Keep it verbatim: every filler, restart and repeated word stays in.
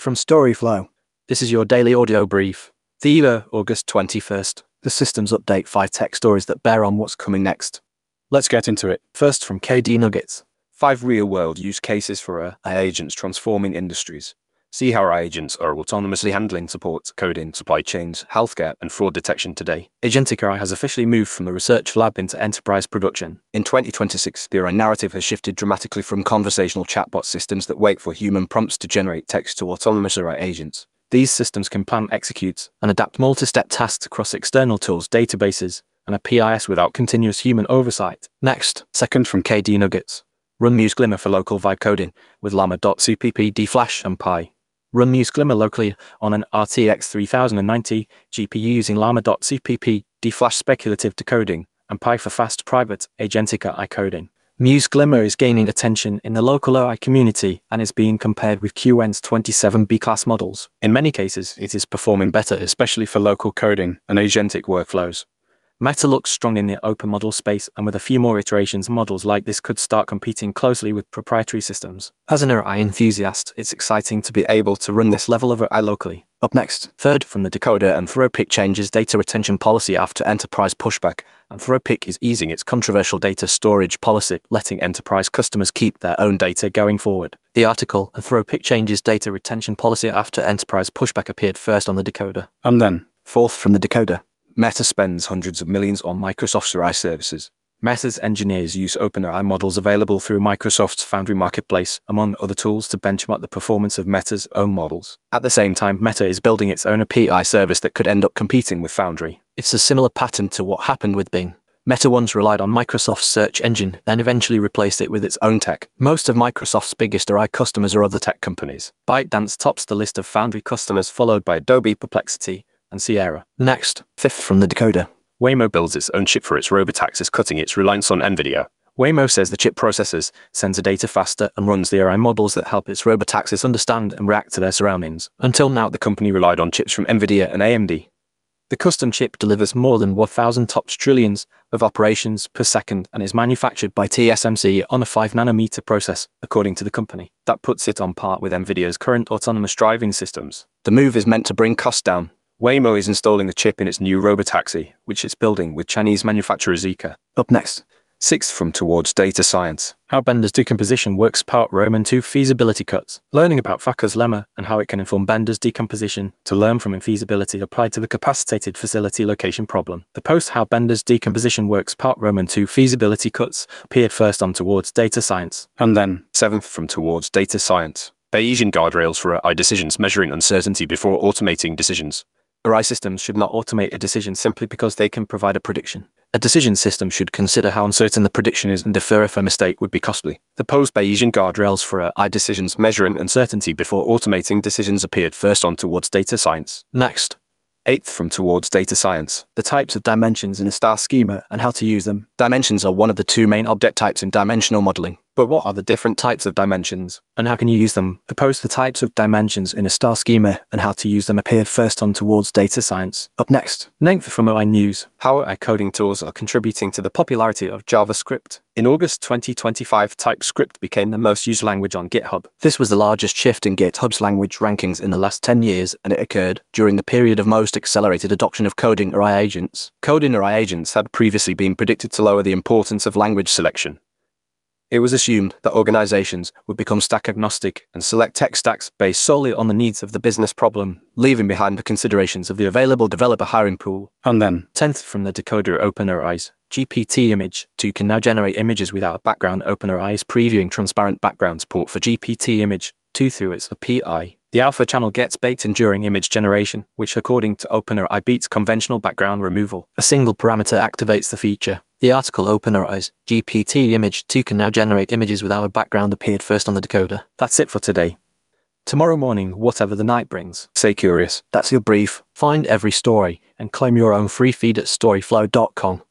From Storyflow, this is your daily audio brief. The year, August twenty-first. The systems update five tech stories that bear on what's coming next. Let's get into it. First, from K D Nuggets. Five real-world use cases for A I agents transforming industries. See how our agents are autonomously handling support, coding, supply chains, healthcare, and fraud detection today. Agentic A I has officially moved from the research lab into enterprise production. In twenty twenty-six, the A I narrative has shifted dramatically from conversational chatbot systems that wait for human prompts to generate text to autonomous A I agents. These systems can plan, execute, and adapt multi-step tasks across external tools, databases, and A P Is without continuous human oversight. Next, second from K D Nuggets. Run Muse Glimmer for local vibe coding with llama.cpp, dflash, and Pi. Run Muse Glimmer locally on an R T X three thousand ninety G P U using llama.cpp, dflash speculative decoding, and Pi for fast private agentic A I coding. Muse Glimmer is gaining attention in the local A I community and is being compared with Q N's twenty-seven B class models. In many cases, it is performing better, especially for local coding and agentic workflows. Meta looks strong in the open model space, and with a few more iterations, models like this could start competing closely with proprietary systems. As an A I enthusiast, it's exciting to be able to run this level of A I locally. Up next, third from the Decoder, Anthropic changes data retention policy after enterprise pushback. Anthropic is easing its controversial data storage policy, letting enterprise customers keep their own data going forward. The article, Anthropic changes data retention policy after enterprise pushback, appeared first on the Decoder. And then, fourth from the Decoder. Meta spends hundreds of millions on Microsoft's A I services. Meta's engineers use OpenAI models available through Microsoft's Foundry Marketplace, among other tools, to benchmark the performance of Meta's own models. At the same time, Meta is building its own A P I service that could end up competing with Foundry. It's a similar pattern to what happened with Bing. Meta once relied on Microsoft's search engine, then eventually replaced it with its own tech. Most of Microsoft's biggest A I customers are other tech companies. ByteDance tops the list of Foundry customers, followed by Adobe, Perplexity, and Sierra. Next, fifth from the Decoder. Waymo builds its own chip for its robotaxis, cutting its reliance on NVIDIA. Waymo says the chip processes, sends the data faster, and runs the A I models that help its robotaxis understand and react to their surroundings. Until now, the company relied on chips from NVIDIA and A M D. The custom chip delivers more than one thousand TOPS trillions of operations per second and is manufactured by T S M C on a five nanometer process, according to the company. That puts it on par with NVIDIA's current autonomous driving systems. The move is meant to bring costs down. Waymo is installing the chip in its new robotaxi, which it's building with Chinese manufacturer Zeekr. Up next, sixth from Towards Data Science. How Bender's decomposition works, part Roman two feasibility cuts. Learning about Facker's lemma and how it can inform Bender's decomposition to learn from infeasibility applied to the capacitated facility location problem. The post How Bender's decomposition works, part Roman two feasibility cuts appeared first on Towards Data Science. And then, seventh from Towards Data Science. Bayesian guardrails for A I decisions, measuring uncertainty before automating decisions. A I systems should not automate a decision simply because they can provide a prediction. A decision system should consider how uncertain the prediction is and defer if a mistake would be costly. The post Bayesian guardrails for A I decisions measuring uncertainty before automating decisions appeared first on Towards Data Science. Next, eighth from Towards Data Science. The types of dimensions in a star schema and how to use them. Dimensions are one of the two main object types in dimensional modeling. But what are the different types of dimensions, and how can you use them? The post The types of dimensions in a star schema and how to use them appeared first on Towards Data Science. Up next, ninth from A I News. How A I coding tools are contributing to the popularity of JavaScript. In August twenty twenty-five, TypeScript became the most used language on GitHub. This was the largest shift in GitHub's language rankings in the last ten years, and it occurred during the period of most accelerated adoption of coding A I agents. Coding A I agents had previously been predicted to lower the importance of language selection. It was assumed that organizations would become stack agnostic and select tech stacks based solely on the needs of the business problem, leaving behind the considerations of the available developer hiring pool. And then, tenth from the Decoder, OpenAI's G P T Image two can now generate images without background. OpenAI is previewing transparent background support for G P T Image two through its A P I. The alpha channel gets baked in during image generation, which according to OpenAI beats conventional background removal. A single parameter activates the feature. The article OpenAI's G P T Image two can now generate images without a background appeared first on the Decoder. That's it for today. Tomorrow morning, whatever the night brings, stay curious. That's your brief. Find every story and claim your own free feed at storyflow dot com.